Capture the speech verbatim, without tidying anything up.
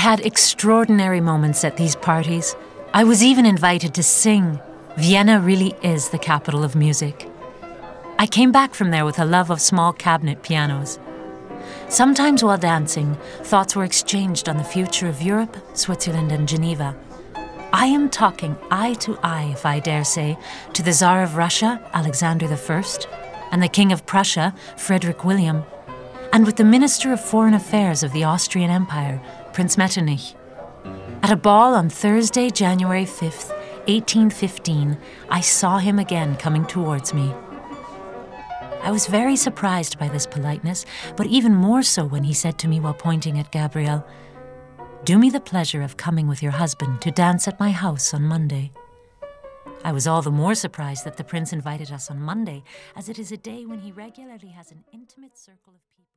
had extraordinary moments at these parties. I was even invited to sing. Vienna really is the capital of music. I came back from there with a love of small cabinet pianos. Sometimes while dancing, thoughts were exchanged on the future of Europe, Switzerland, and Geneva. I am talking eye to eye, if I dare say, to the Tsar of Russia, Alexander the First, and the King of Prussia, Frederick William, and with the Minister of Foreign Affairs of the Austrian Empire, Prince Metternich. At a ball on Thursday, January fifth, eighteen fifteen, I saw him again coming towards me. I was very surprised by this politeness, but even more so when he said to me while pointing at Gabrielle, "Do me the pleasure of coming with your husband to dance at my house on Monday." I was all the more surprised that the prince invited us on Monday, as it is a day when he regularly has an intimate circle of people.